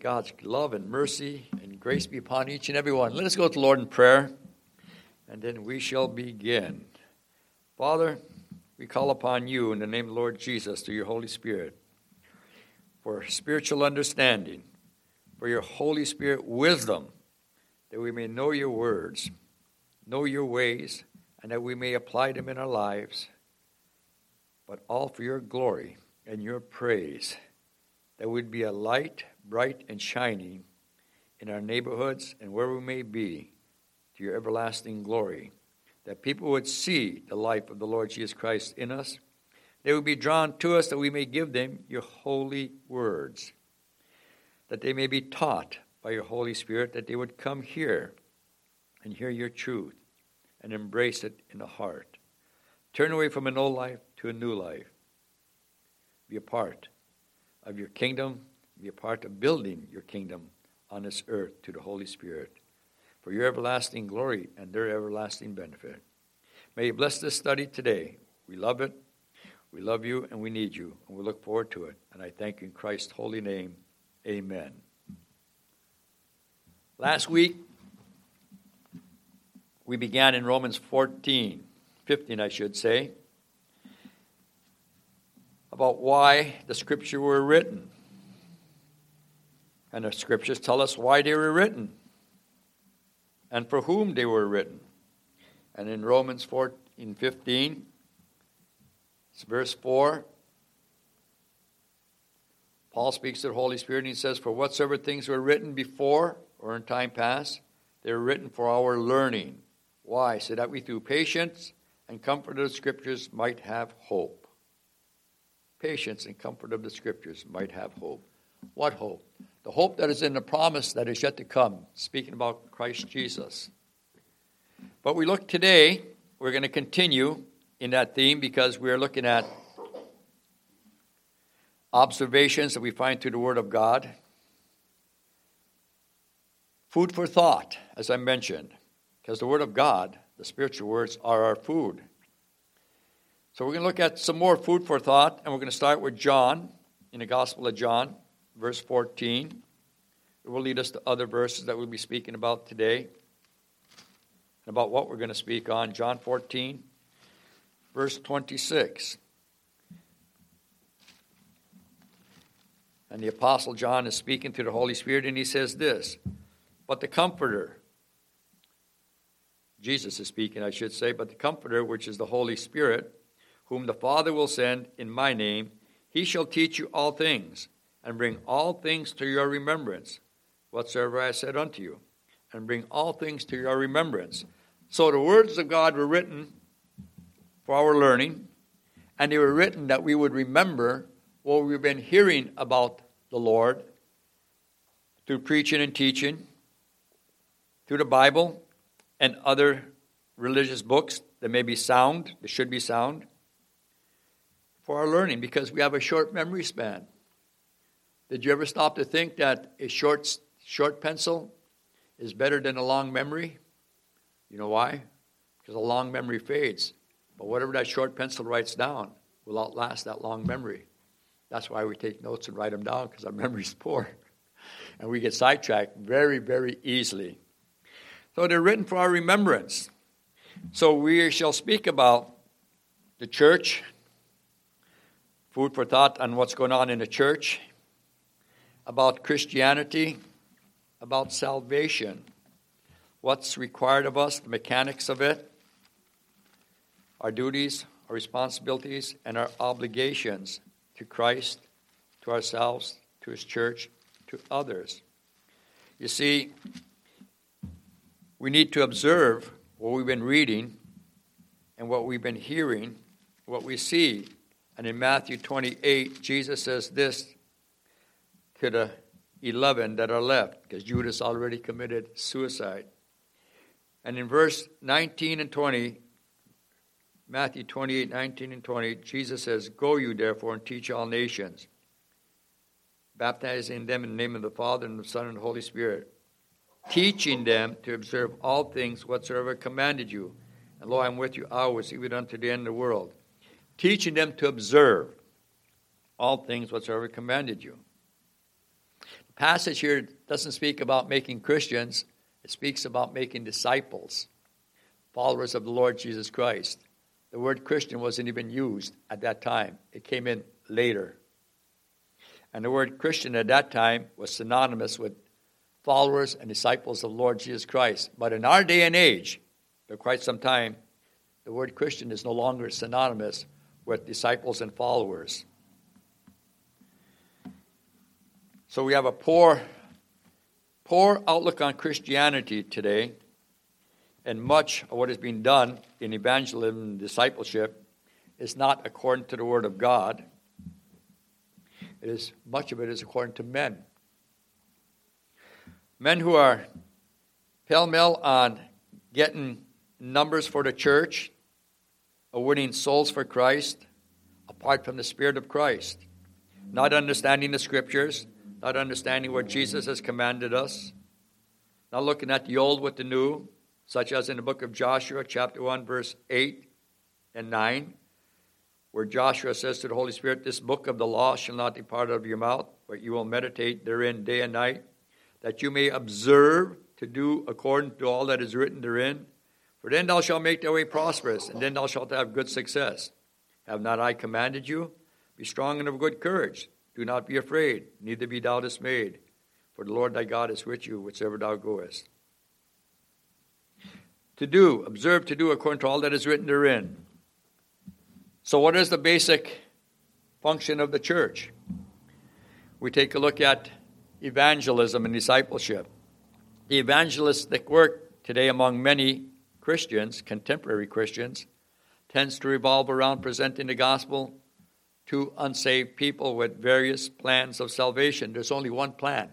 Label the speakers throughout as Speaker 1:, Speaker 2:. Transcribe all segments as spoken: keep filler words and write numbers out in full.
Speaker 1: God's love and mercy and grace be upon each and every one. Let us go to the Lord in prayer, and then we shall begin. Father, we call upon you in the name of the Lord Jesus through your Holy Spirit for spiritual understanding, for your Holy Spirit wisdom, that we may know your words, know your ways, and that we may apply them in our lives, but all for your glory and your praise, that we'd be a light, bright and shining in our neighborhoods and where we may be, to your everlasting glory, that people would see the life of the Lord Jesus Christ in us. They would be drawn to us that we may give them your holy words, that they may be taught by your Holy Spirit, that they would come here and hear your truth and embrace it in the heart. Turn away from an old life to a new life. Be a part of your kingdom, be a part of building your kingdom on this earth to the Holy Spirit, for your everlasting glory and their everlasting benefit. May you bless this study today. We love it, we love you, and we need you, and we look forward to it. And I thank you in Christ's holy name. Amen. Last week, we began in Romans fourteen, fifteen I should say, about why the scripture were written. And the scriptures tell us why they were written and for whom they were written. And in Romans fourteen, fifteen, it's verse four, Paul speaks to the Holy Spirit and he says, for whatsoever things were written before or in time past, they were written for our learning. Why? So that we through patience and comfort of the scriptures might have hope. Patience and comfort of the scriptures might have hope. What hope? The hope that is in the promise that is yet to come, speaking about Christ Jesus. But we look today, we're going to continue in that theme because we're looking at observations that we find through the Word of God. Food for thought, as I mentioned, because the Word of God, the spiritual words, are our food. So we're going to look at some more food for thought, and we're going to start with John, in the Gospel of John, verse fourteen. It will lead us to other verses that we'll be speaking about today, and about what we're going to speak on. John fourteen, verse twenty-six. And the Apostle John is speaking to the Holy Spirit, and he says this, but the Comforter, Jesus is speaking, I should say, but the Comforter, which is the Holy Spirit, whom the Father will send in my name, he shall teach you all things, and bring all things to your remembrance, whatsoever I said unto you, and bring all things to your remembrance. So the words of God were written for our learning, and they were written that we would remember what we've been hearing about the Lord through preaching and teaching, through the Bible and other religious books that may be sound, that should be sound, for our learning, because we have a short memory span. Did you ever stop to think that a short short pencil is better than a long memory? You know why? Because a long memory fades. But whatever that short pencil writes down will outlast that long memory. That's why we take notes and write them down, because our memory is poor. And we get sidetracked very, very easily. So they're written for our remembrance. So we shall speak about the church, food for thought on what's going on in the church, about Christianity, about salvation, what's required of us, the mechanics of it, our duties, our responsibilities, and our obligations to Christ, to ourselves, to his church, to others. You see, we need to observe what we've been reading and what we've been hearing, what we see. And in Matthew twenty-eight, Jesus says this to the eleven that are left, because Judas already committed suicide. And in verse nineteen and twenty, Matthew twenty-eight, nineteen and twenty, Jesus says, go you therefore and teach all nations, baptizing them in the name of the Father and the Son and the Holy Spirit, teaching them to observe all things whatsoever I commanded you. And lo, I am with you always, even unto the end of the world. Teaching them to observe all things whatsoever I commanded you. The passage here doesn't speak about making Christians. It speaks about making disciples, followers of the Lord Jesus Christ. The word Christian wasn't even used at that time. It came in later. And the word Christian at that time was synonymous with followers and disciples of the Lord Jesus Christ. But in our day and age, for quite some time, the word Christian is no longer synonymous with disciples and followers. So we have a poor, poor outlook on Christianity today, and much of what is being done in evangelism and discipleship is not according to the Word of God. It is, much of it is according to men. Men who are pell-mell on getting numbers for the church, or winning souls for Christ, apart from the Spirit of Christ. Not understanding the Scriptures, not understanding what Jesus has commanded us, not looking at the old with the new, such as in the book of Joshua, chapter one, verse eight and nine, where Joshua says to the Holy Spirit, "This book of the law shall not depart out of your mouth, but you will meditate therein day and night, that you may observe to do according to all that is written therein. For then thou shalt make thy way prosperous, and then thou shalt have good success. Have not I commanded you? Be strong and of good courage. Do not be afraid, neither be thou dismayed. For the Lord thy God is with you, whithersoever thou goest." To do, observe to do according to all that is written therein. So what is the basic function of the church? We take a look at evangelism and discipleship. The evangelistic work today among many Christians, contemporary Christians, tends to revolve around presenting the gospel to unsaved people with various plans of salvation. There's only one plan.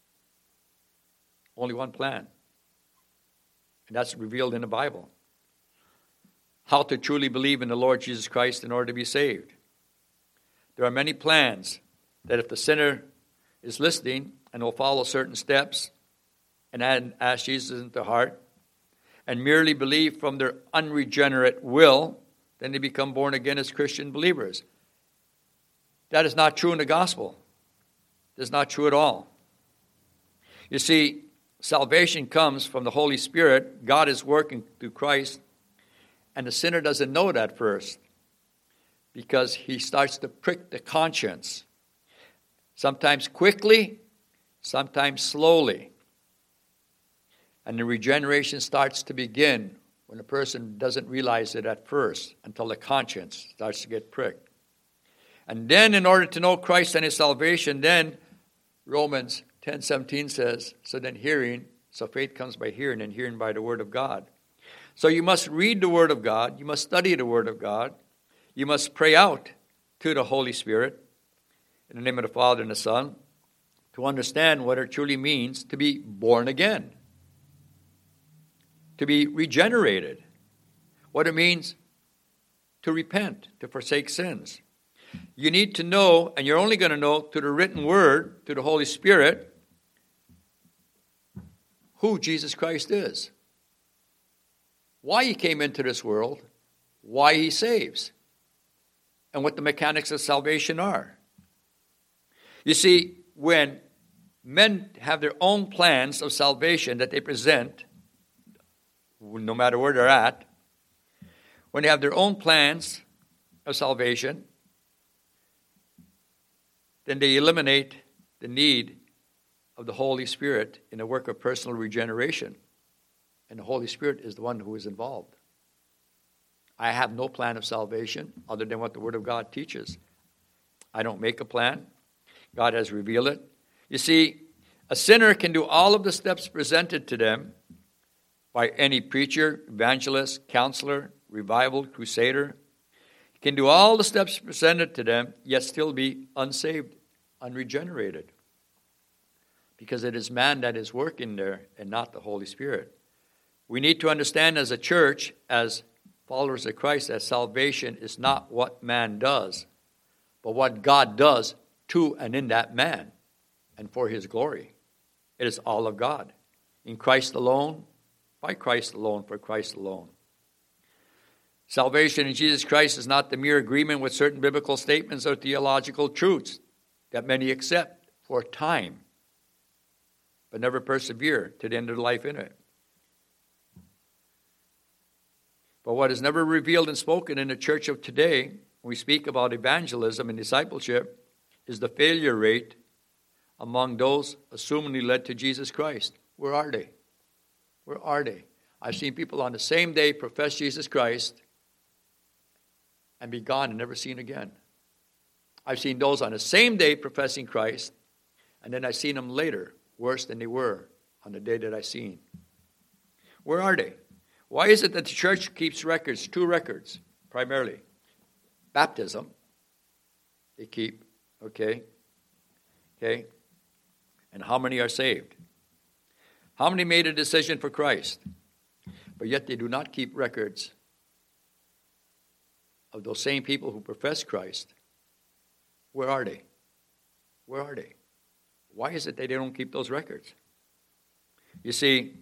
Speaker 1: Only one plan. And that's revealed in the Bible. How to truly believe in the Lord Jesus Christ in order to be saved. There are many plans that if the sinner is listening and will follow certain steps and ask Jesus into the heart and merely believe from their unregenerate will, then they become born again as Christian believers. That is not true in the gospel. It is not true at all. You see, salvation comes from the Holy Spirit. God is working through Christ, and the sinner doesn't know it at first because he starts to prick the conscience. Sometimes quickly, sometimes slowly. And the regeneration starts to begin when a person doesn't realize it at first until the conscience starts to get pricked. And then in order to know Christ and his salvation, then Romans ten seventeen says, so then hearing, so faith comes by hearing, and hearing by the word of God. So you must read the word of God. You must study the word of God. You must pray out to the Holy Spirit in the name of the Father and the Son to understand what it truly means to be born again, to be regenerated, what it means to repent, to forsake sins. You need to know, and you're only going to know through the written word, through the Holy Spirit, who Jesus Christ is, why he came into this world, why he saves, and what the mechanics of salvation are. You see, when men have their own plans of salvation that they present, no matter where they're at, when they have their own plans of salvation, then they eliminate the need of the Holy Spirit in the work of personal regeneration. And the Holy Spirit is the one who is involved. I have no plan of salvation other than what the Word of God teaches. I don't make a plan. God has revealed it. You see, a sinner can do all of the steps presented to them by any preacher, evangelist, counselor, revival, crusader. He can do all the steps presented to them, yet still be unsaved, unregenerated. Because it is man that is working there and not the Holy Spirit. We need to understand as a church, as followers of Christ, that salvation is not what man does, but what God does to and in that man and for his glory. It is all of God. In Christ alone, by Christ alone, for Christ alone. Salvation in Jesus Christ is not the mere agreement with certain biblical statements or theological truths that many accept for a time. but never persevere to the end of life in it. But what is never revealed and spoken in the church of today, when we speak about evangelism and discipleship, is the failure rate among those assumingly led to Jesus Christ. Where are they? Where are they? I've seen people on the same day profess Jesus Christ and be gone and never seen again. I've seen those on the same day professing Christ, and then I've seen them later, worse than they were on the day that I seen. Where are they? Why is it that the church keeps records, two records, primarily? Baptism, they keep, okay? Okay? And how many are saved? How many made a decision for Christ? But yet they do not keep records of those same people who profess Christ. Where are they? Where are they? Why is it that they don't keep those records? You see,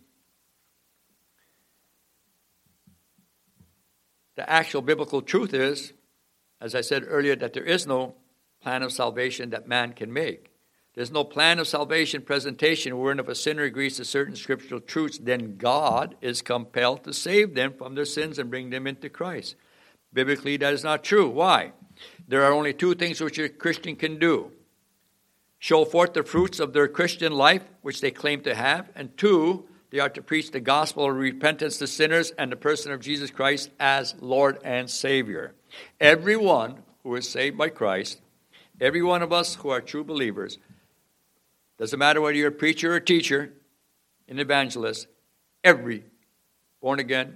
Speaker 1: the actual biblical truth is, as I said earlier, that there is no plan of salvation that man can make. There's no plan of salvation presentation wherein if a sinner agrees to certain scriptural truths, then God is compelled to save them from their sins and bring them into Christ. Biblically, that is not true. Why? There are only two things which a Christian can do. Show forth the fruits of their Christian life, which they claim to have, and two, they are to preach the gospel of repentance to sinners and the person of Jesus Christ as Lord and Savior. Everyone who is saved by Christ, every one of us who are true believers, doesn't matter whether you're a preacher or a teacher, an evangelist, every born-again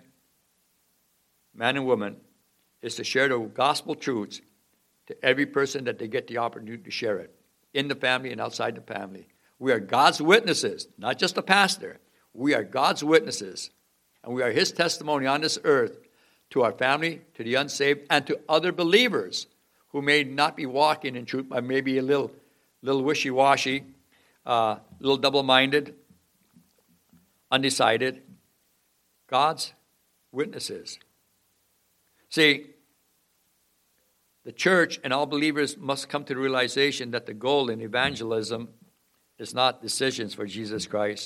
Speaker 1: man and woman is to share the gospel truths to every person that they get the opportunity to share it, in the family and outside the family. We are God's witnesses, not just a pastor. We are God's witnesses, and we are his testimony on this earth to our family, to the unsaved, and to other believers who may not be walking in truth, but maybe a little, little wishy-washy, a uh, little double-minded, undecided. God's witnesses. See, the church and all believers must come to the realization that the goal in evangelism is not decisions for Jesus Christ,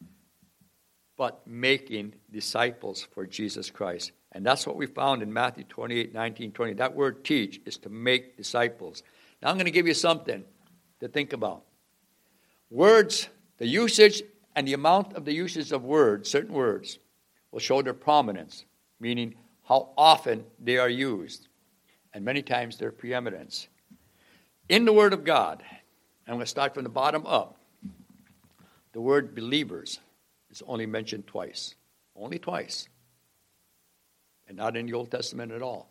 Speaker 1: but making disciples for Jesus Christ. And that's what we found in Matthew twenty-eight, nineteen, twenty. That word teach is to make disciples. Now I'm going to give you something to think about. Words, the usage and the amount of the usage of words, certain words, will show their prominence, meaning how often they are used, and many times their preeminence. In the Word of God, I'm going to start from the bottom up, the word believers is only mentioned twice. Only twice. And not in the Old Testament at all.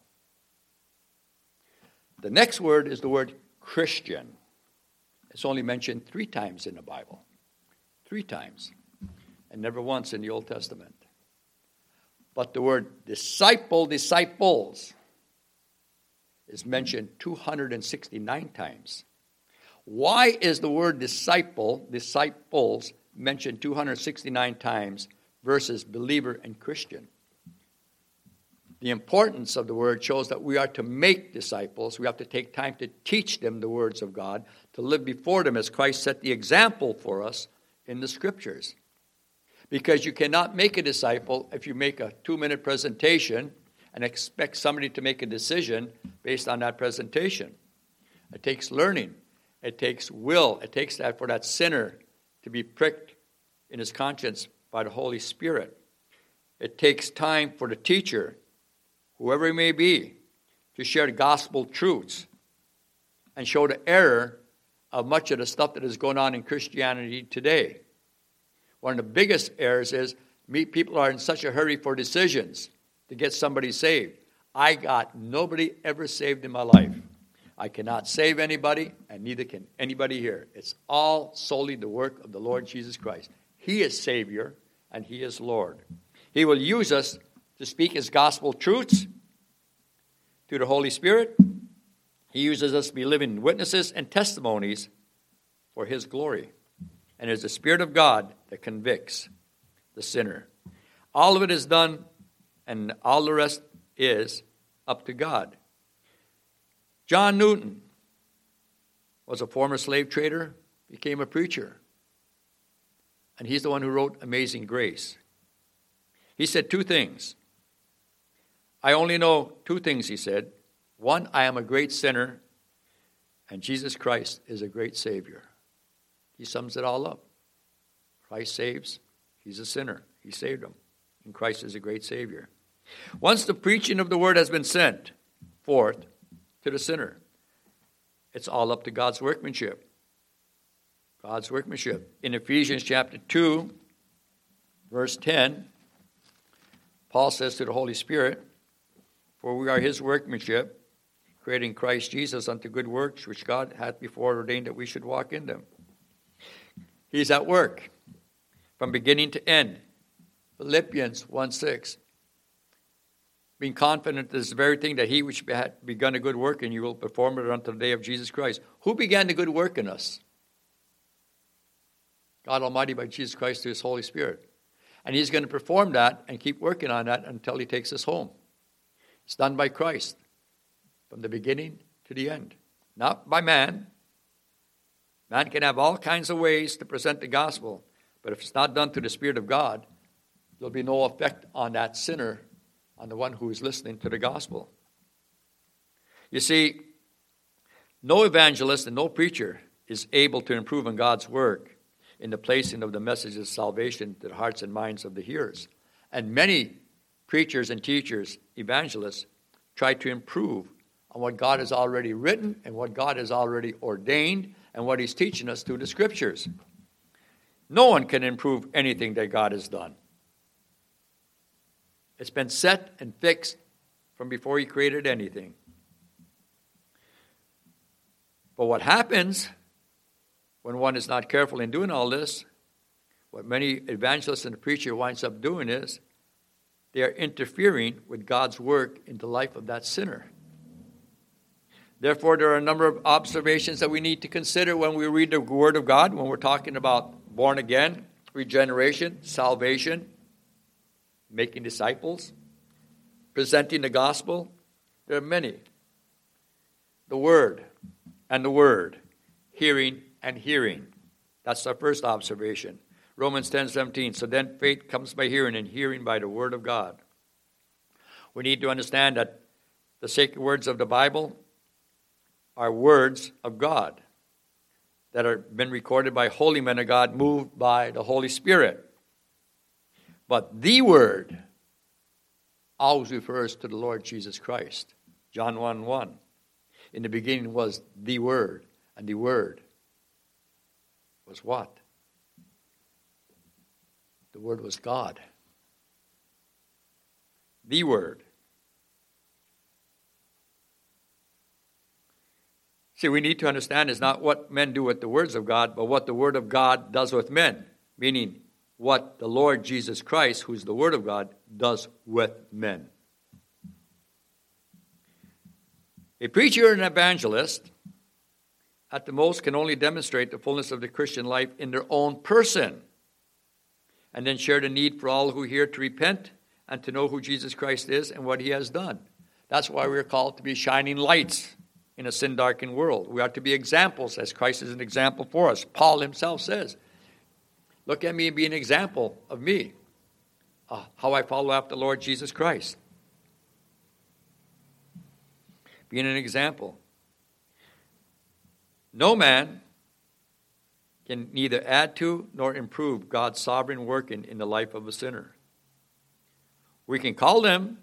Speaker 1: The next word is the word Christian. It's only mentioned three times in the Bible. Three times. And never once in the Old Testament. But the word disciple, disciples, is mentioned two hundred sixty-nine times. Why is the word disciple, disciples, mentioned two hundred sixty-nine times versus believer and Christian? The importance of the word shows that we are to make disciples. We have to take time to teach them the words of God, to live before them as Christ set the example for us in the Scriptures. Because you cannot make a disciple if you make a two-minute presentation and expect somebody to make a decision based on that presentation. It takes learning. It takes will. It takes that for that sinner to be pricked in his conscience by the Holy Spirit. It takes time for the teacher, whoever he may be, to share the gospel truths and show the error of much of the stuff that is going on in Christianity today. One of the biggest errors is people are in such a hurry for decisions to get somebody saved. I got nobody ever saved in my life. I cannot save anybody, and neither can anybody here. It's all solely the work of the Lord Jesus Christ. He is Savior, and He is Lord. He will use us to speak His gospel truths to the Holy Spirit. He uses us to be living witnesses and testimonies for His glory. And it's the Spirit of God that convicts the sinner. All of it is done, and all the rest is up to God. John Newton was a former slave trader, became a preacher. and he's the one who wrote Amazing Grace. He said two things. I only know two things, he said. One, I am a great sinner, and Jesus Christ is a great Savior. He sums it all up. Christ saves. He's a sinner. He saved him. And Christ is a great Savior. Once the preaching of the word has been sent forth to the sinner, it's all up to God's workmanship. God's workmanship. In Ephesians chapter two, verse ten, Paul says to the Holy Spirit, for we are his workmanship, creating Christ Jesus unto good works, which God hath before ordained that we should walk in them. He's at work from beginning to end. Philippians one six. Being confident that this very thing that he which had begun a good work in you will perform it unto the day of Jesus Christ. Who began the good work in us? God Almighty by Jesus Christ through his Holy Spirit. And he's going to perform that and keep working on that until he takes us home. It's done by Christ from the beginning to the end. Not by man. Man can have all kinds of ways to present the gospel, but if it's not done through the Spirit of God, there'll be no effect on that sinner, on the one who is listening to the gospel. You see, no evangelist and no preacher is able to improve on God's work in the placing of the message of salvation to the hearts and minds of the hearers. And many preachers and teachers, evangelists, try to improve on what God has already written and what God has already ordained and what he's teaching us through the scriptures. No one can improve anything that God has done. It's been set and fixed from before he created anything. But what happens when one is not careful in doing all this, what many evangelists and the preacher winds up doing is they are interfering with God's work in the life of that sinner. Therefore, there are a number of observations that we need to consider when we read the Word of God, when we're talking about born again, regeneration, salvation, making disciples, presenting the gospel. There are many. The Word and the Word, hearing and hearing. That's our first observation. Romans ten seventeen. So then faith comes by hearing, and hearing by the Word of God. We need to understand that the sacred words of the Bible are words of God that have been recorded by holy men of God, moved by the Holy Spirit. But the Word always refers to the Lord Jesus Christ. John one one. In the beginning was the Word, and the Word was what? The Word was God. The Word. See, we need to understand is not what men do with the words of God, but what the Word of God does with men. Meaning, what the Lord Jesus Christ, who's the Word of God, does with men. A preacher and an evangelist, at the most, can only demonstrate the fullness of the Christian life in their own person, and then share the need for all who hear to repent and to know who Jesus Christ is and what he has done. That's why we're called to be shining lights in a sin-darkened world. We are to be examples, as Christ is an example for us. Paul himself says, look at me and be an example of me, uh, how I follow after the Lord Jesus Christ. Being an example. No man can neither add to nor improve God's sovereign working in the life of a sinner. We can call them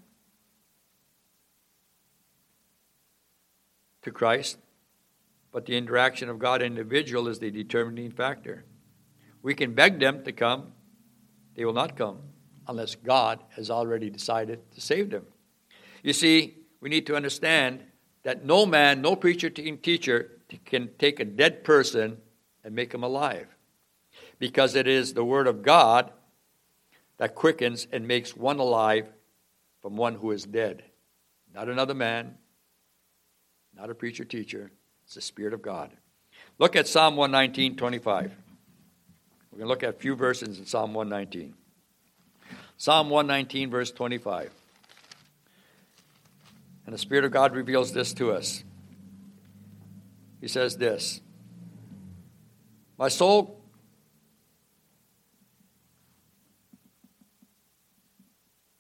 Speaker 1: to Christ, but the interaction of God and individual is the determining factor. We can beg them to come. They will not come unless God has already decided to save them. You see, we need to understand that no man, no preacher, teacher can take a dead person and make him alive, because it is the Word of God that quickens and makes one alive from one who is dead. Not another man, not a preacher, teacher. It's the Spirit of God. Look at Psalm one nineteen, twenty-five. We're going to look at a few verses in Psalm one nineteen. Psalm one nineteen, verse twenty-five. And the Spirit of God reveals this to us. He says this, my soul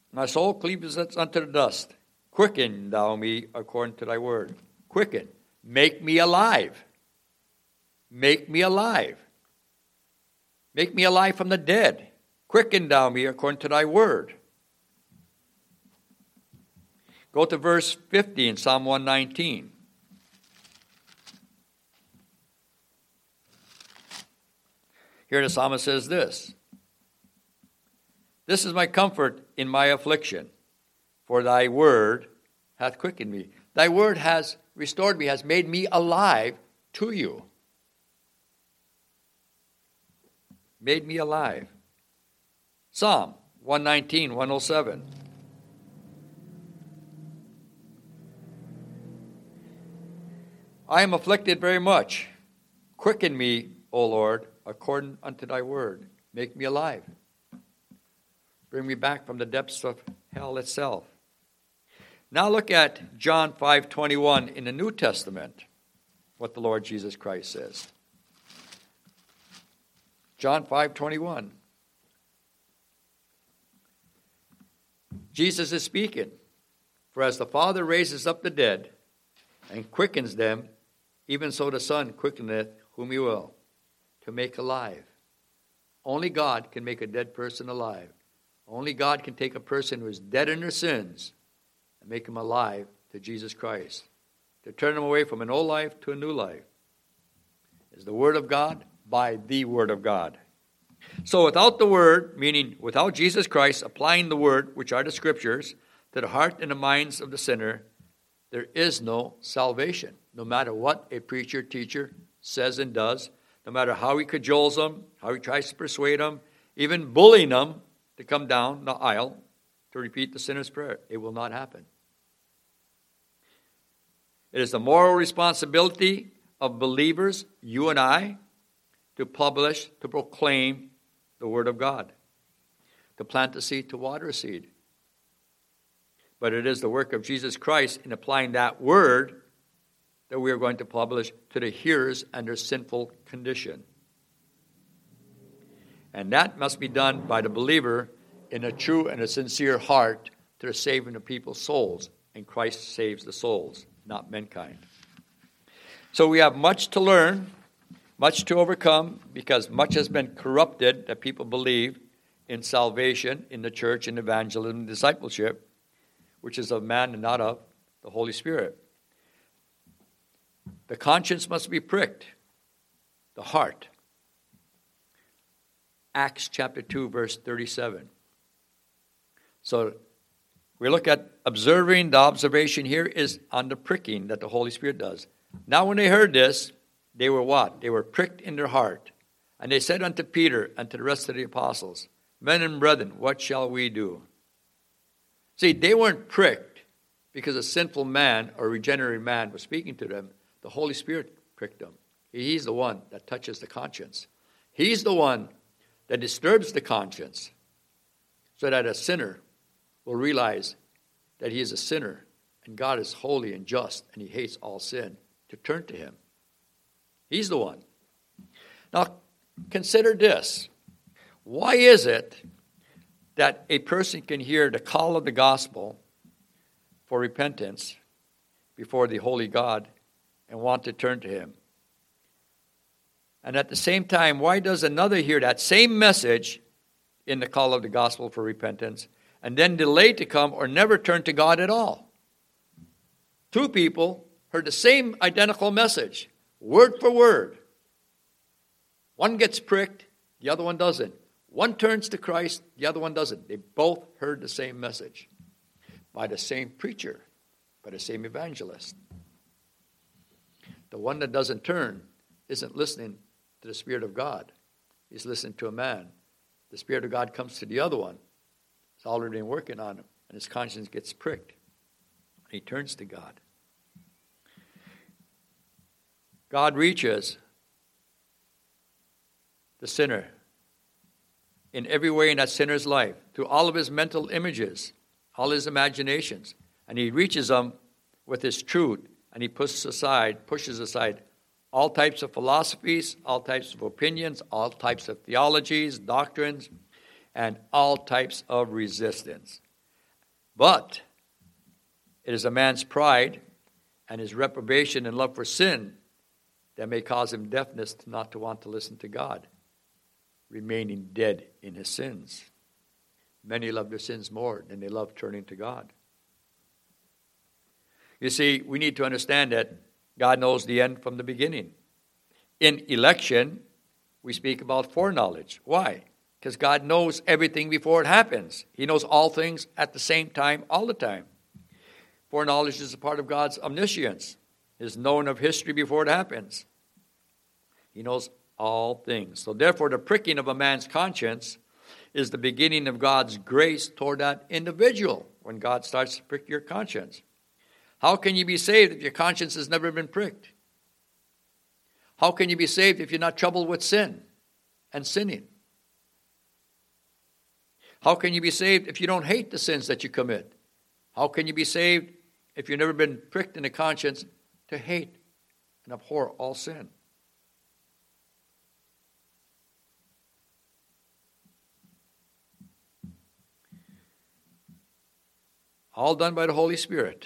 Speaker 1: My soul cleaves unto the dust. Quicken thou me according to thy word. Quicken. Make me alive. Make me alive. Make me alive from the dead. Quicken thou me according to thy word. Go to verse fifty in Psalm one nineteen. Here the psalmist says this. This is my comfort in my affliction, for thy word hath quickened me. Thy word has restored me, has made me alive to you. Made me alive. Psalm one nineteen, one oh seven. I am afflicted very much. Quicken me, O Lord, according unto thy word. Make me alive. Bring me back from the depths of hell itself. Now look at John five twenty-one in the New Testament, what the Lord Jesus Christ says. John five twenty-one. Jesus is speaking. For as the Father raises up the dead and quickens them, even so the Son quickeneth whom he will, to make alive. Only God can make a dead person alive. Only God can take a person who is dead in their sins and make him alive to Jesus Christ, to turn him away from an old life to a new life. Is the Word of God by the Word of God. So without the Word, meaning without Jesus Christ applying the Word, which are the Scriptures, to the heart and the minds of the sinner, there is no salvation. No matter what a preacher, teacher says and does, no matter how he cajoles them, how he tries to persuade them, even bullying them to come down the aisle to repeat the sinner's prayer, it will not happen. It is the moral responsibility of believers, you and I, to publish, to proclaim the Word of God, to plant a seed, to water a seed. But it is the work of Jesus Christ in applying that Word that we are going to publish to the hearers and their sinful condition. And that must be done by the believer in a true and a sincere heart to the saving of people's souls. And Christ saves the souls, not mankind. So we have much to learn, much to overcome, because much has been corrupted that people believe in salvation, in the church, in evangelism, discipleship, which is of man and not of the Holy Spirit. The conscience must be pricked, the heart. Acts chapter two, verse thirty-seven. So we look at observing. The observation here is on the pricking that the Holy Spirit does. Now when they heard this, they were what? They were pricked in their heart. And they said unto Peter and to the rest of the apostles, Men and brethren, what shall we do? See, they weren't pricked because a sinful man or regenerated man was speaking to them. The Holy Spirit pricked them. He's the one that touches the conscience. He's the one that disturbs the conscience so that a sinner will realize that he is a sinner and God is holy and just and he hates all sin, to turn to him. He's the one. Now, consider this. Why is it that a person can hear the call of the gospel for repentance before the holy God and want to turn to him? And at the same time, why does another hear that same message in the call of the gospel for repentance and then delay to come or never turn to God at all? Two people heard the same identical message, word for word. One gets pricked, the other one doesn't. One turns to Christ, the other one doesn't. They both heard the same message by the same preacher, by the same evangelist. The one that doesn't turn isn't listening to the Spirit of God. He's listening to a man. The Spirit of God comes to the other one. It's already been working on him, and his conscience gets pricked. And he turns to God. God reaches the sinner in every way in that sinner's life, through all of his mental images, all his imaginations. And he reaches them with his truth, and he pushes aside, pushes aside all types of philosophies, all types of opinions, all types of theologies, doctrines, and all types of resistance. But it is a man's pride and his reprobation and love for sin that may cause him deafness not to want to listen to God, remaining dead in his sins. Many love their sins more than they love turning to God. You see, we need to understand that God knows the end from the beginning. In election, we speak about foreknowledge. Why? Because God knows everything before it happens. He knows all things at the same time, all the time. Foreknowledge is a part of God's omniscience, his knowing of history before it happens. He knows all things. So therefore, the pricking of a man's conscience is the beginning of God's grace toward that individual when God starts to prick your conscience. How can you be saved if your conscience has never been pricked? How can you be saved if you're not troubled with sin and sinning? How can you be saved if you don't hate the sins that you commit? How can you be saved if you've never been pricked in the conscience to hate and abhor all sin? All done by the Holy Spirit.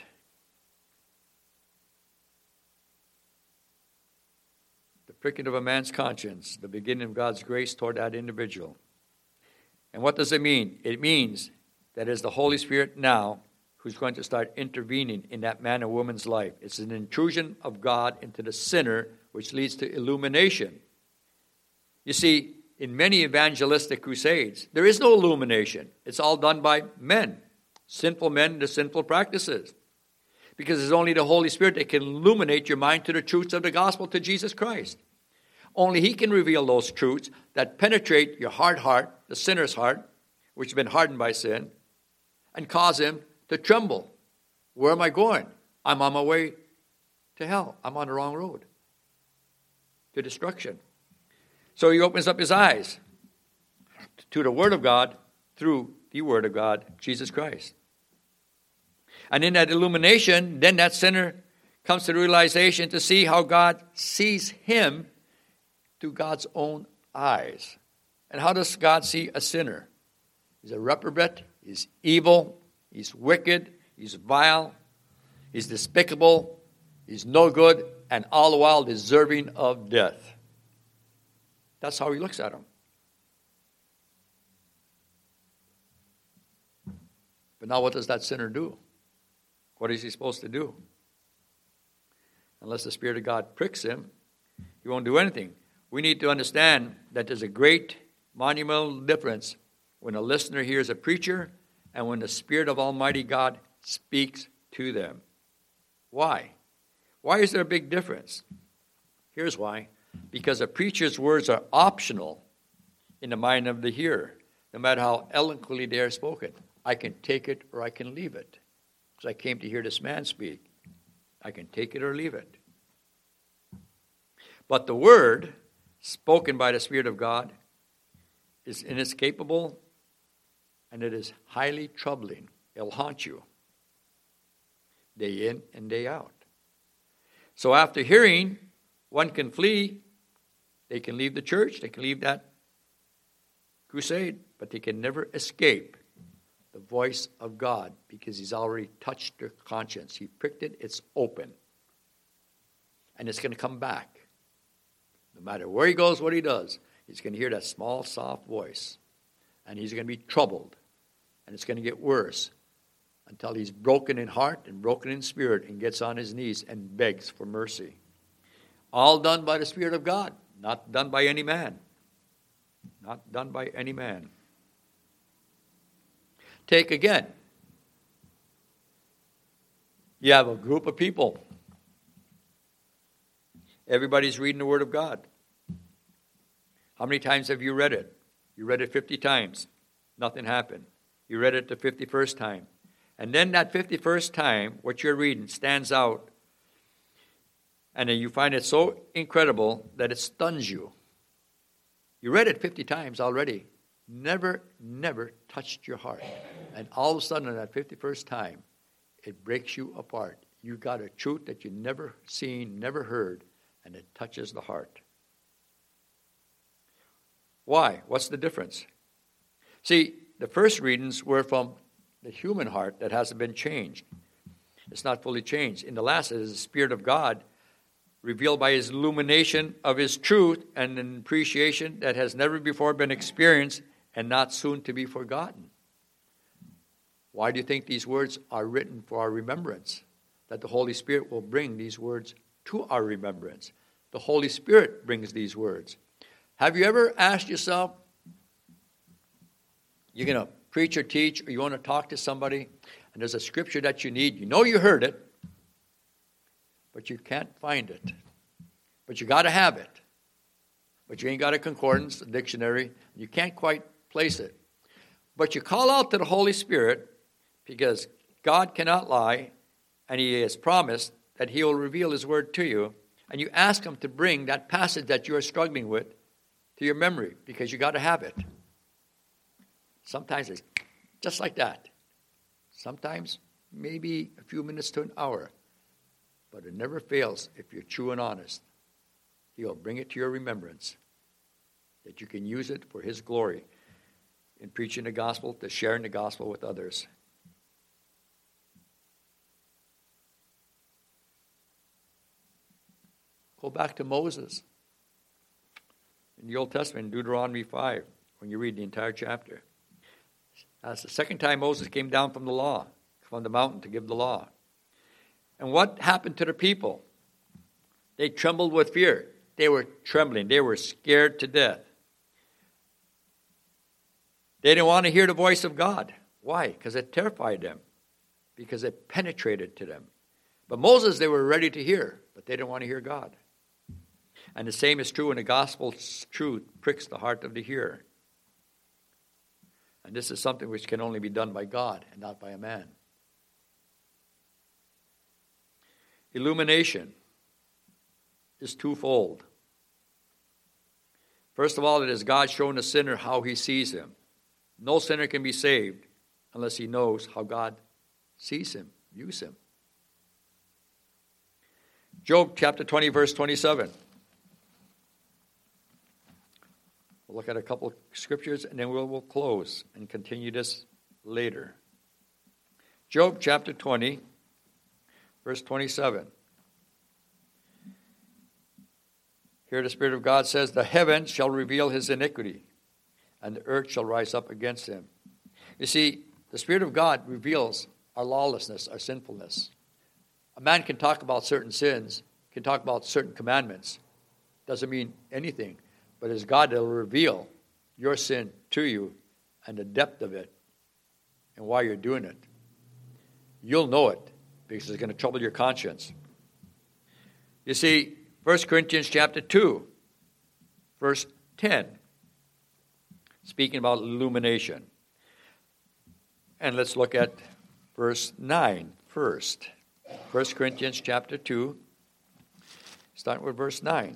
Speaker 1: The pricking of a man's conscience, the beginning of God's grace toward that individual. And what does it mean? It means that it's the Holy Spirit now who's going to start intervening in that man or woman's life. It's an intrusion of God into the sinner, which leads to illumination. You see, in many evangelistic crusades, there is no illumination. It's all done by men, sinful men into sinful practices. Because it's only the Holy Spirit that can illuminate your mind to the truths of the gospel, to Jesus Christ. Only he can reveal those truths that penetrate your hard heart, the sinner's heart, which has been hardened by sin, and cause him to tremble. Where am I going? I'm on my way to hell. I'm on the wrong road, to destruction. So he opens up his eyes to the Word of God through the Word of God, Jesus Christ. And in that illumination, then that sinner comes to the realization to see how God sees him through God's own eyes. And how does God see a sinner? He's a reprobate, he's evil, he's wicked, he's vile, he's despicable, he's no good, and all the while deserving of death. That's how he looks at him. But now what does that sinner do? What is he supposed to do? Unless the Spirit of God pricks him, he won't do anything. We need to understand that there's a great monumental difference when a listener hears a preacher and when the Spirit of Almighty God speaks to them. Why? Why is there a big difference? Here's why. Because a preacher's words are optional in the mind of the hearer, no matter how eloquently they are spoken. I can take it or I can leave it. Because I came to hear this man speak. I can take it or leave it. But the word spoken by the Spirit of God is inescapable, and it is highly troubling. It'll haunt you day in and day out. So after hearing, one can flee. They can leave the church. They can leave that crusade. But they can never escape the voice of God because he's already touched their conscience. He pricked it. It's open. And it's going to come back. No matter where he goes, what he does, he's going to hear that small, soft voice. And he's going to be troubled. And it's going to get worse until he's broken in heart and broken in spirit and gets on his knees and begs for mercy. All done by the Spirit of God, not done by any man. Not done by any man. Take again. You have a group of people. Everybody's reading the Word of God. How many times have you read it? You read it fifty times. Nothing happened. You read it the fifty-first time. And then that fifty-first time, what you're reading stands out. And then you find it so incredible that it stuns you. You read it fifty times already. Never, never touched your heart. And all of a sudden, on that fifty-first time, it breaks you apart. You got a truth that you never seen, never heard, and it touches the heart. Why? What's the difference? See, the first readings were from the human heart that hasn't been changed. It's not fully changed. In the last, it is the Spirit of God revealed by his illumination of his truth and an appreciation that has never before been experienced and not soon to be forgotten. Why do you think these words are written for our remembrance? That the Holy Spirit will bring these words to our remembrance. The Holy Spirit brings these words. Have you ever asked yourself, you're going to preach or teach, or you want to talk to somebody, and there's a scripture that you need. You know you heard it, but you can't find it. But you got to have it. But you ain't got a concordance, a dictionary. You can't quite place it. But you call out to the Holy Spirit, because God cannot lie, and he has promised that he will reveal his word to you. And you ask him to bring that passage that you are struggling with to your memory, because you got to have it. Sometimes it's just like that. Sometimes maybe a few minutes to an hour. But it never fails if you're true and honest. He'll bring it to your remembrance, that you can use it for his glory in preaching the gospel, to sharing the gospel with others. Go back to Moses. In the Old Testament, in Deuteronomy five, when you read the entire chapter. That's the second time Moses came down from the law, from the mountain to give the law. And what happened to the people? They trembled with fear. They were trembling. They were scared to death. They didn't want to hear the voice of God. Why? Because it terrified them. Because it penetrated to them. But Moses, they were ready to hear, but they didn't want to hear God. And the same is true when the gospel's truth pricks the heart of the hearer. And this is something which can only be done by God and not by a man. Illumination is twofold. First of all, it is God showing the sinner how he sees him. No sinner can be saved unless he knows how God sees him, views him. Job chapter twenty, verse twenty-seven. We'll look at a couple of scriptures and then we'll, we'll close and continue this later. Job chapter twenty, verse twenty-seven. Here the Spirit of God says, the heavens shall reveal his iniquity, and the earth shall rise up against him. You see, the Spirit of God reveals our lawlessness, our sinfulness. A man can talk about certain sins, can talk about certain commandments. Doesn't mean anything. But it's God that will reveal your sin to you and the depth of it and why you're doing it. You'll know it because it's going to trouble your conscience. You see, First Corinthians chapter two, verse ten, speaking about illumination. And let's look at verse nine first. First Corinthians chapter two, starting with verse nine.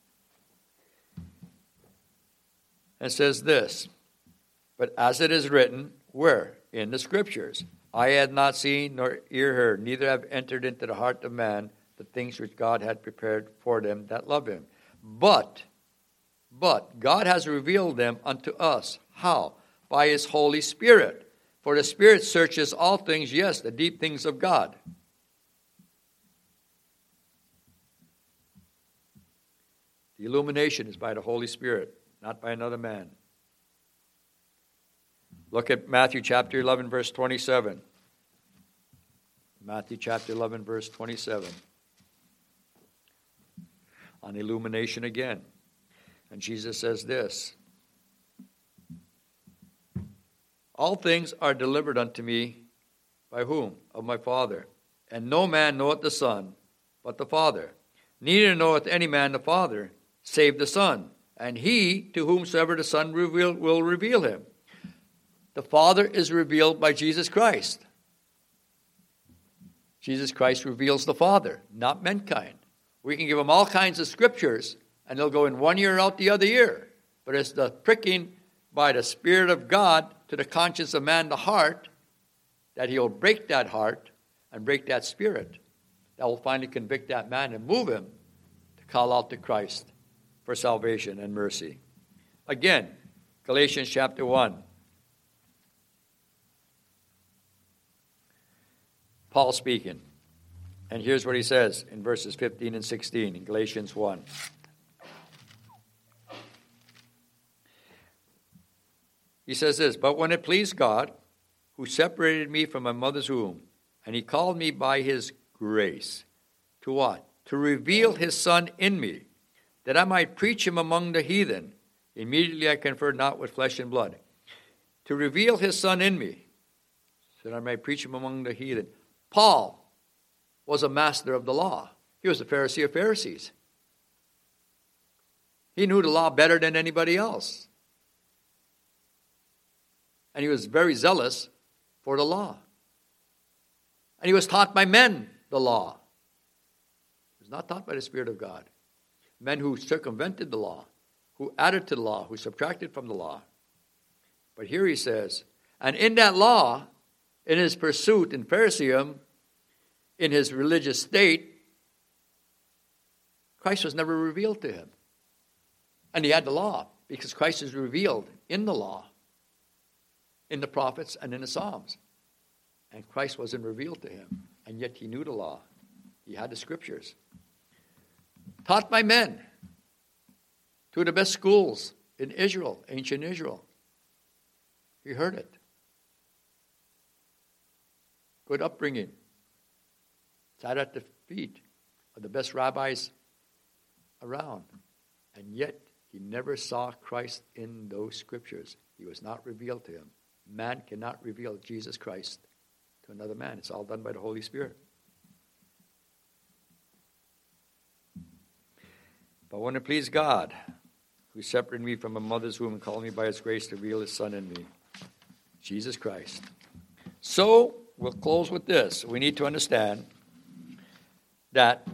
Speaker 1: It says this, but as it is written, where? In the Scriptures. I had not seen nor ear heard, neither have entered into the heart of man the things which God had prepared for them that love him. But, but, God has revealed them unto us. How? By his Holy Spirit. For the Spirit searches all things, yes, the deep things of God. The illumination is by the Holy Spirit, not by another man. Look at Matthew chapter eleven, verse twenty-seven. Matthew chapter eleven, verse twenty-seven. On illumination again. And Jesus says this, all things are delivered unto me by whom? Of my Father. And no man knoweth the Son, but the Father. Neither knoweth any man the Father, save the Son. And he to whomsoever the Son reveal, will reveal him. The Father is revealed by Jesus Christ. Jesus Christ reveals the Father, not mankind. We can give them all kinds of scriptures, and they'll go in one ear out the other ear. But it's the pricking by the Spirit of God to the conscience of man, the heart, that he'll break that heart and break that spirit. That will finally convict that man and move him to call out to Christ for salvation and mercy. Again, Galatians chapter one. Paul speaking. And here's what he says in verses fifteen and sixteen in Galatians one. He says this, "But when it pleased God, who separated me from my mother's womb, and he called me by his grace," to what? "To reveal his Son in me, that I might preach him among the heathen. Immediately I conferred not with flesh and blood." To reveal his Son in me, so that I might preach him among the heathen. Paul was a master of the law. He was the Pharisee of Pharisees. He knew the law better than anybody else. And he was very zealous for the law. And he was taught by men, the law. He was not taught by the Spirit of God. Men who circumvented the law, who added to the law, who subtracted from the law. But here he says, and in that law, in his pursuit in Phariseeism, in his religious state, Christ was never revealed to him. And he had the law, because Christ is revealed in the law, in the prophets and in the Psalms. And Christ wasn't revealed to him. And yet he knew the law. He had the scriptures. Taught by men. Two of the best schools in Israel, ancient Israel. He heard it. Good upbringing. Sat at the feet of the best rabbis around. And yet he never saw Christ in those scriptures. He was not revealed to him. Man cannot reveal Jesus Christ to another man. It's all done by the Holy Spirit. But when it pleased God, who separated me from my mother's womb and called me by his grace to reveal his Son in me, Jesus Christ. So, we'll close with this. We need to understand that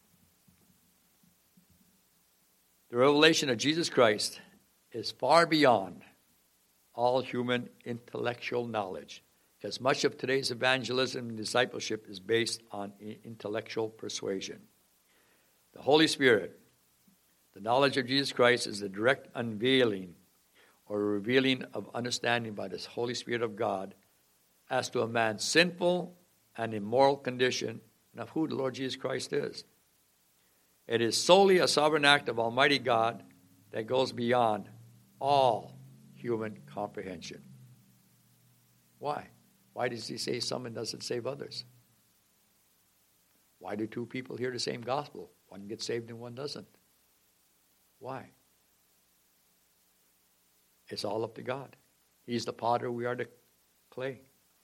Speaker 1: the revelation of Jesus Christ is far beyond all human intellectual knowledge, because much of today's evangelism and discipleship is based on intellectual persuasion. The Holy Spirit, the knowledge of Jesus Christ, is the direct unveiling or revealing of understanding by the Holy Spirit of God as to a man's sinful and immoral condition and of who the Lord Jesus Christ is. It is solely a sovereign act of Almighty God that goes beyond all human comprehension. Why? Why does he say some and doesn't save others? Why do two people hear the same gospel? One gets saved and one doesn't. Why? It's all up to God. He's the potter, we are the clay.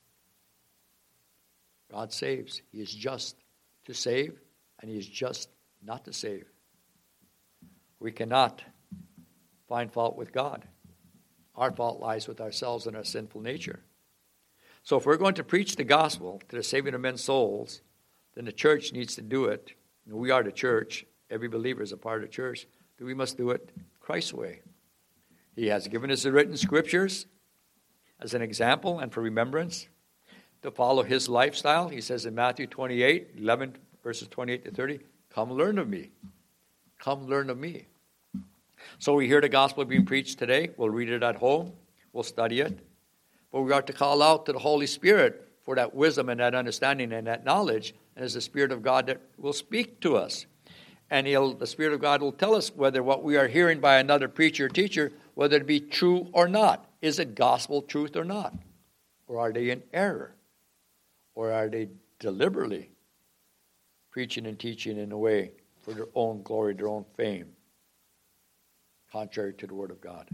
Speaker 1: God saves. He is just to save, and he is just not to save. We cannot find fault with God. Our fault lies with ourselves and our sinful nature. So if we're going to preach the gospel to the saving of men's souls, then the church needs to do it. And we are the church. Every believer is a part of the church. Then we must do it Christ's way. He has given us the written scriptures as an example and for remembrance to follow his lifestyle. He says in Matthew twenty-eight, eleven, verses twenty-eight to thirty, come learn of me. Come learn of me. So we hear the gospel being preached today. We'll read it at home. We'll study it. But we are to call out to the Holy Spirit for that wisdom and that understanding and that knowledge. And it's the Spirit of God that will speak to us. And he'll, the Spirit of God will tell us whether what we are hearing by another preacher or teacher, whether it be true or not. Is it gospel truth or not? Or are they in error? Or are they deliberately preaching and teaching in a way for their own glory, their own fame, contrary to the Word of God?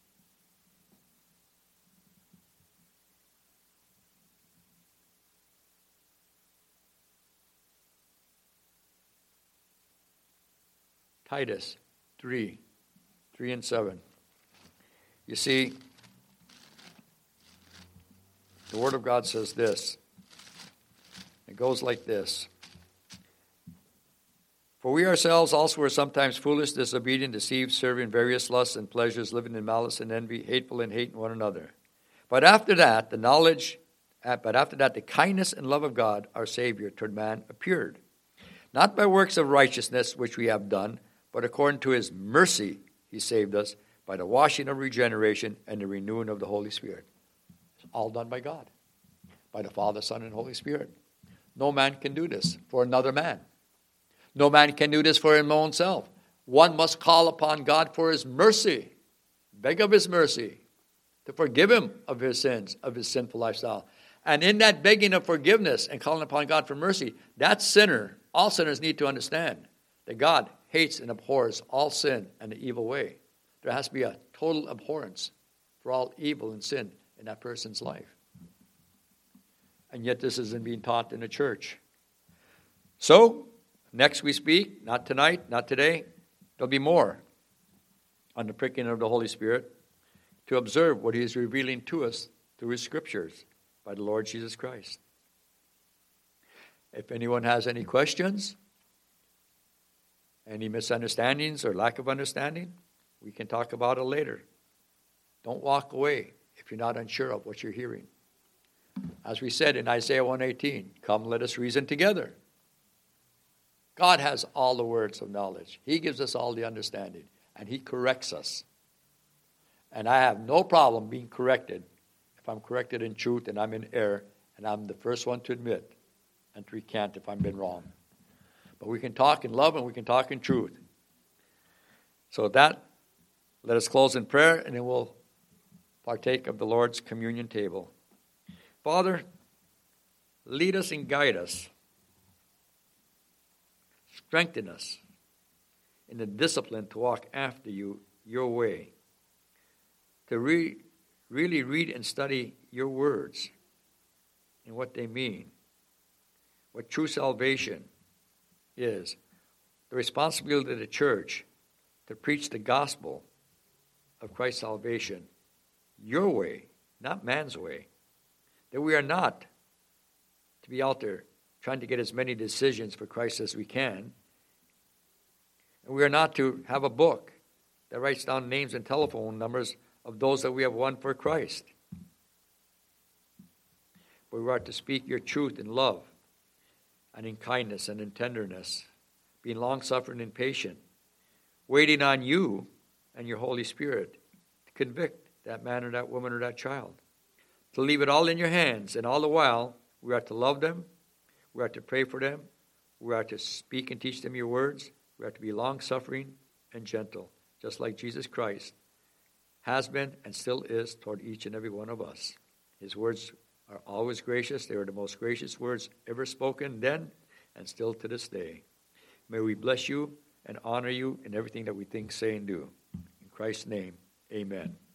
Speaker 1: Titus three, three and seven. You see, the Word of God says this. It goes like this. For we ourselves also were sometimes foolish, disobedient, deceived, serving various lusts and pleasures, living in malice and envy, hateful and hating one another. But after that, the knowledge, but after that, the kindness and love of God, our Savior, toward man appeared. Not by works of righteousness which we have done, but according to his mercy he saved us by the washing of regeneration and the renewing of the Holy Spirit. It's all done by God, by the Father, Son, and Holy Spirit. No man can do this for another man. No man can do this for his own self. One must call upon God for his mercy, beg of his mercy, to forgive him of his sins, of his sinful lifestyle. And in that begging of forgiveness and calling upon God for mercy, that sinner, all sinners need to understand that God hates and abhors all sin and the evil way. There has to be a total abhorrence for all evil and sin in that person's life. And yet this isn't being taught in the church. So, next we speak, not tonight, not today, there'll be more on the pricking of the Holy Spirit to observe what he is revealing to us through his scriptures by the Lord Jesus Christ. If anyone has any questions, any misunderstandings or lack of understanding, we can talk about it later. Don't walk away if you're not unsure of what you're hearing. As we said in Isaiah one eighteen, come let us reason together. God has all the words of knowledge. He gives us all the understanding, and he corrects us. And I have no problem being corrected if I'm corrected in truth and I'm in error, and I'm the first one to admit and to recant if I've been wrong. But we can talk in love and we can talk in truth. So with that, let us close in prayer, and then we'll partake of the Lord's communion table. Father, lead us and guide us. Strengthen us in the discipline to walk after you, your way. To re- really read and study your words and what they mean. What true salvation is. The responsibility of the church to preach the gospel of Christ's salvation your way, not man's way. That we are not to be out there trying to get as many decisions for Christ as we can. And we are not to have a book that writes down names and telephone numbers of those that we have won for Christ. But we are to speak your truth in love and in kindness and in tenderness, being long-suffering and patient, waiting on you and your Holy Spirit to convict that man or that woman or that child. To leave it all in your hands, and all the while, we are to love them, we are to pray for them, we are to speak and teach them your words, we are to be long-suffering and gentle, just like Jesus Christ has been and still is toward each and every one of us. His words are always gracious. They are the most gracious words ever spoken then and still to this day. May we bless you and honor you in everything that we think, say, and do. In Christ's name, amen.